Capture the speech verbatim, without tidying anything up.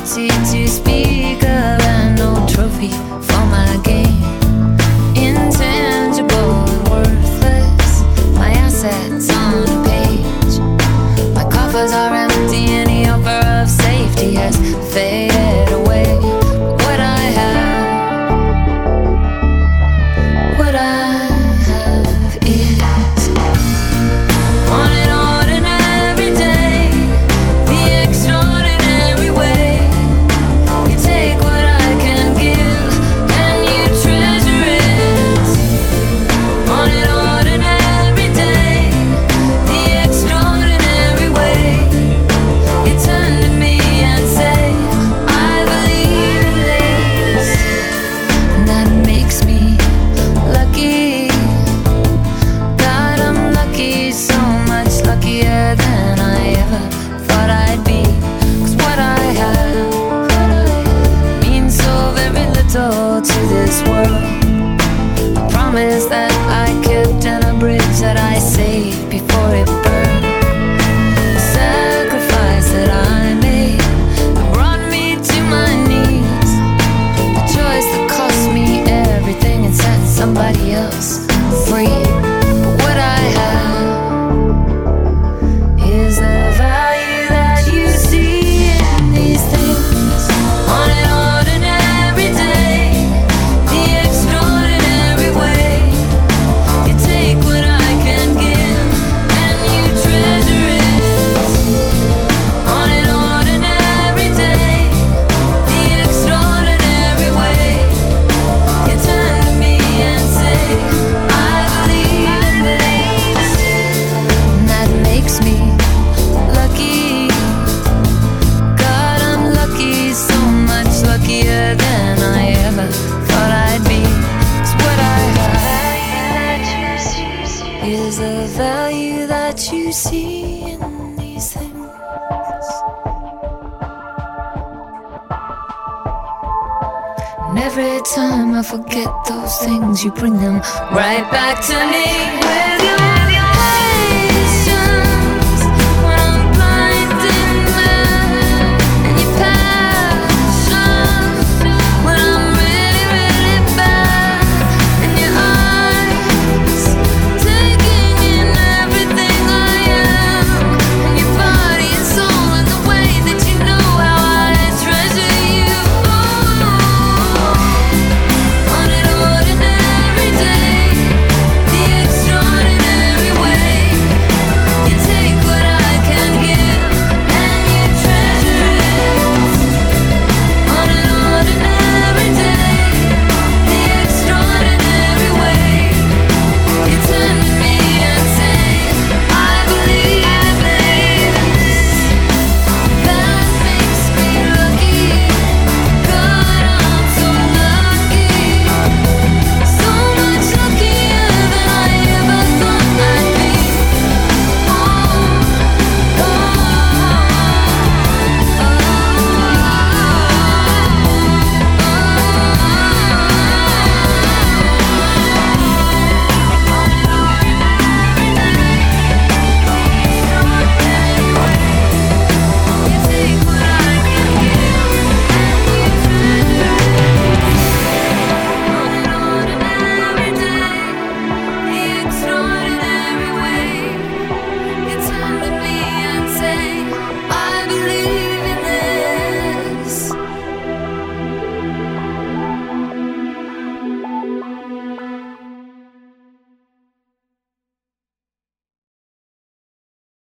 liberty to speak of, and no trophy for my game. Intangible and worthless, my assets on a page. My coffers are empty, any offer of safety has faded away. What I have, what I have is on an ordinary day, the extraordinary way. You take what I can give and you treasure it. On an ordinary day, the extraordinary way. You turn to me and say, I believe in this. And that makes me lucky. God, I'm lucky, so much luckier than I ever thought I'd be. 'Cause what I have means so very little to this world. A promise that I kept and a bridge that I saved before it burned. A sacrifice that I made that brought me to my knees. A choice that cost me everything and set somebody else free. But what I have is the value that you see in these things. On an ordinary day, the extraordinary way. You take what I can give and you treasure it. On an ordinary day, the extraordinary way. You turn to me and say, I believe in this. And that makes me lucky. God, I'm lucky, so much luckier than I ever thought I'd be. 'Cause what I have is the value that you see in these things. And every time I forget those things, you bring them right back to me with your